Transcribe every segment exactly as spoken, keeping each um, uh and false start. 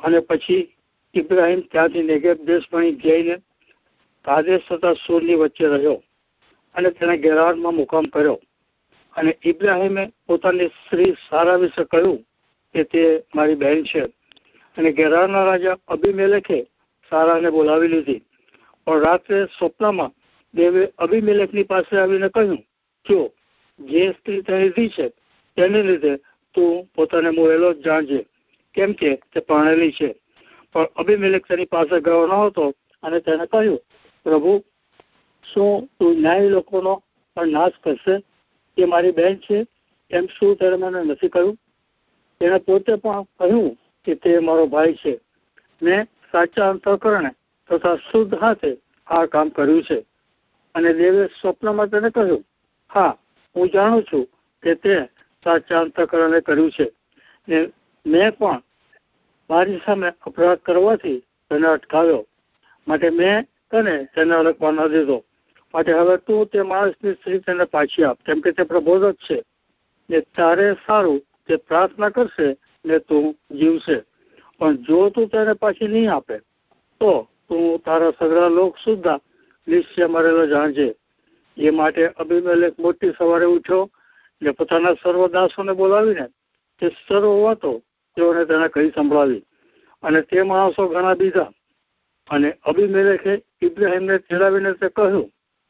અને પછી ઇબ્રાહિમ ત્યાંથી નેગેબ દેશ ભણી જઈને કાદેશ તથા સૂરની વચ્ચે રહ્યો અને તેને ગેરારમાં મુકામ કર્યો. અને ઇબ્રાહિમે પોતાની સ્ત્રી સારા વિશે કહ્યું કે તે મારી બહેન છે. અને ગેરારના રાજા અબીમેલેકે સારાને બોલાવી લીધી. પણ રાત્રે સ્વપ્નમાં દેવે અબીમેલેકની પાસે આવીને કહ્યું, જો જે સ્ત્રી તે લીધી છે તેને લીધે તું પોતાને મોહેલો જ જાણજે, કેમ કે તે પરણેલી છે. પણ અબીમેલેક તેની પાસે ગયો ન હતો અને તેને કહ્યું, પ્રભુ, શું તું ન્યાયી લોકોનો પણ નાશ કરશે? એ મારી બહેન છે એમ શું તેણે મને નથી કહ્યું? તેણે પોતે પણ કહ્યું કે તે મારો ભાઈ છે. મેં સાચા અંતઃકરણે તથા શુદ્ધ હાથે આ કામ કર્યું છે. અને દેવે સ્વપ્નમાં તેને કહ્યું, હા, હું જાણું છું કે તે સાચા અંતઃકરણે કર્યું છે. ને મેં પણ મારી સામે અપરાધ કરવાથી તેને અટકાવ્યો, માટે મેં તને તેને અડકવા ન દીધો. માટે હવે તું તે માણસની સ્ત્રી તેને પાછી આપ, કેમ કે તે પ્રબોધક છે. ને તારે સારું તે પ્રાર્થના કરશે ને તું જીવશે. પણ જો તું તેને પાછી નહીં આપે તો તું તારા સગળા લોક સુદ્ધા નિશ્ચય મરેલો જાણજે. એ માટે અબીમેલેક મોટી સવારે ઉઠ્યો ને પોતાના સર્વ દાસોને બોલાવીને તે સર્વ વાતો તેઓને તેને કહી સંભળાવી. અને તે માણસો ઘણા બીજા. અને અબીમેલેકે ઇબ્રાહિમને તેડાવીને તે કહ્યું,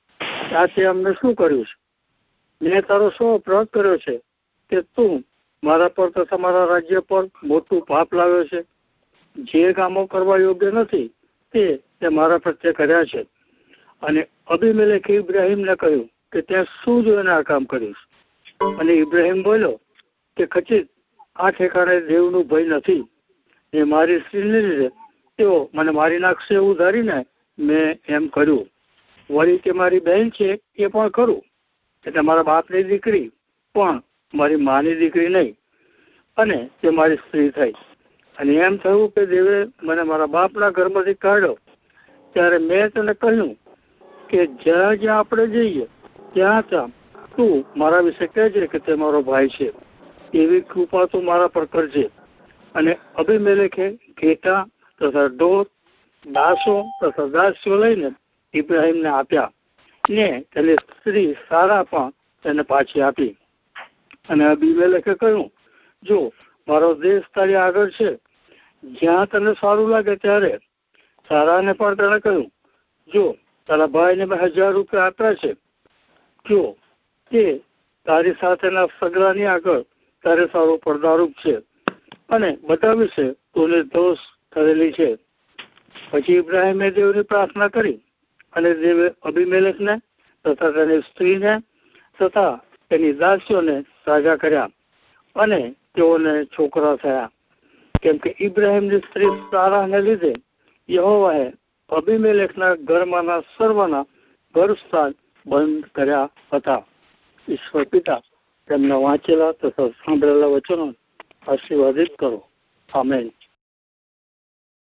આ તે અમને શું કર્યું છે? મેં તારો શું અપરાધ કર્યો છે કે તું મારા પર તથા મારા રાજ્ય પર મોટું પાપ લાવ્યો છે? જે કામો કરવા યોગ્ય નથી તે તે મારા પ્રત્યે કર્યા છે. અને અબીમેલેકે ઇબ્રાહિમને કહ્યું કે ત્યાં શું જોઈને આ કામ કર્યું? અને ઇબ્રાહિમ બોલ્યો કે ખચિત આ ઠેકાણે દેવનું ભય નથી. એ મારી સ્ત્રીને લીધે તેઓ મને મારી નાખશે એવું ધારીને મેં એમ કર્યું. વળી કે મારી બહેન છે એ પણ કરું, એટલે મારા બાપની દીકરી પણ મારી માની દીકરી નહીં, અને તે મારી સ્ત્રી થઈ. અને એમ થયું કે દેવે મને મારા બાપના ઘરમાંથી કાઢ્યો ત્યારે મેં તેને કહ્યું કે જ્યાં જ્યાં આપણે જઈએ ત્યાં ત્યાં તું મારા વિશે કહેજે કે તે મારો ભાઈ છે. એવી કૃપા તું મારા પર કરજે. અને અબીમેલેકે ઘેટા તથા ઢોર, દાસો તથા દાસીઓ લઈને ઇબ્રાહિમને આપ્યા ને તેની સ્ત્રી સારા પણ તેને પાછી આપી. અને અબીમેલેકે કહ્યું, જો મારો દેશ તારી આગળ છે, જ્યાં તને સારું લાગે ત્યારે. સારાને પણ તેણે કહ્યું, જો તારા ભાઈને મેં હજાર રૂપિયા આપ્યા છે, જો તે તારી સાથેના સગડાની આગળ તારે સારો પડદારૂપ છે અને બધા વિશે તું નિર્દોષ કરેલી છે. પછી ઇબ્રાહિમે દેવની પ્રાર્થના કરી અને દેવે અબીમેલેકને તથા તેની સ્ત્રીને તથા તેની દાસીઓને સાજા કર્યા અને તેઓને છોકરા થયા. કેમ કે ઇબ્રાહિમની સ્ત્રી સારાને લીધે યહોવાએ અબીમેલેકના ઘરમાંના સર્વના ગર્ભસ્થાન બંધ કર્યા હતા. ઈશ્વર પિતા તેમના વાંચેલા તથા સાંભળેલા વચનો આશીર્વાદિત કરો. આમેન.